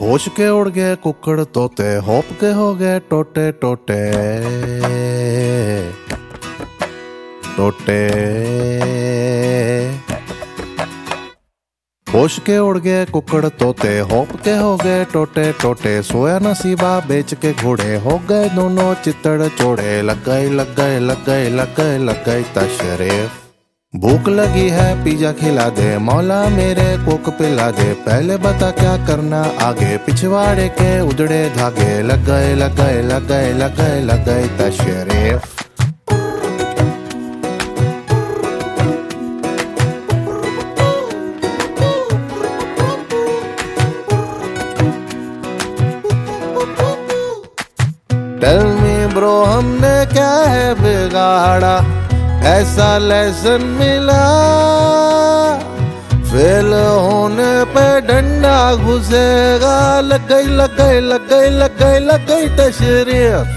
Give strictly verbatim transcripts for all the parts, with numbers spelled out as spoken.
होश के उड़ गए कुकड़ तोते, होप के हो गए टोटे टोटे टोटे। होश के उड़ गए कुकड़ तोते, होप के हो गए टोटे टोटे। सोया नसीबा बेच के घोड़े, हो गए दोनों चित्तड़ चोड़े। लग गए लग गए लग गए लग गए लग गए तशरीफ। भूख लगी है पिज्जा खिला दे, मौला मेरे कोक पिला दे। पहले बता क्या करना आगे, पिछवाड़े के उजड़े धागे। लग गए लग गए लग गए लग गए लग गए तशरीफ। टेल मी ब्रो हमने क्या है बिगाड़ा, ऐसा लेसन मिला। फेल होने पे डंडा घुसेगा। लग गई लग गई लग गई लग गई लग गई तशरीफ।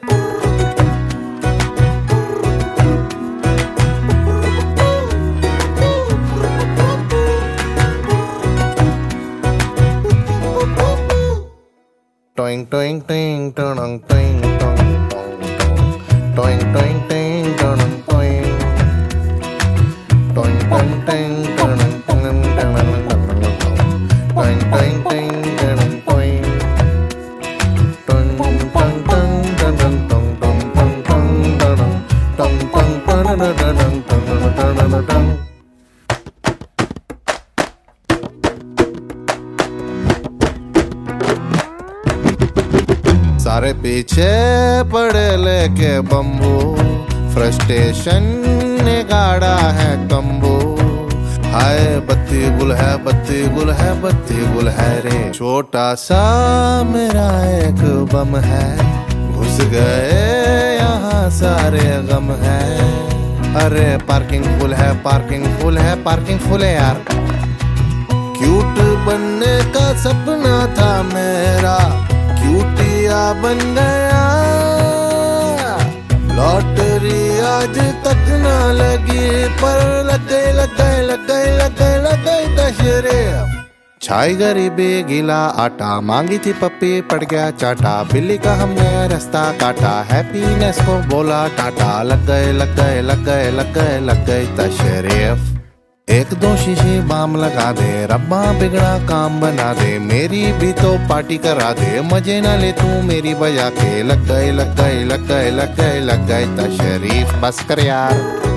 Towing towing towing towing towing towing towing towing towing towing towing towing towing towing towing towing towing सारे पीछे पड़े लेके बम्बू, फ्रस्ट्रेशन ने गाड़ा है तंबू। हाय बत्ती गुल है बत्ती गुल है बत्ती गुल है रे। छोटा सा मेरा एक बम है, घुस गए यहाँ सारे गम है। अरे पार्किंग फुल है पार्किंग फुल है पार्किंग फुल है यार। क्यूट बनने का सपना था मेरा, क्यूटिया बन गया। लॉटरी आज तक ना लगी, पर लग गई लग गई लग गई लग गई लग गई तशरीफ। छाई गरीबी गीला आटा, मांगी थी पप्पी पड़ गया चाटा। बिल्ली का हमने रास्ता काटा, हैप्पीनेस को बोला टाटा। लग गए लग गए लग गए लग गए लग गई तशरीफ। एक दो शीशी बाम लगा दे, रब्बा बिगड़ा काम बना दे। मेरी भी तो पार्टी करा दे, मजे ना ले तू मेरी बजा के। लग गए लग गए लग गए लग गए लग गए तशरीफ। बस कर यार।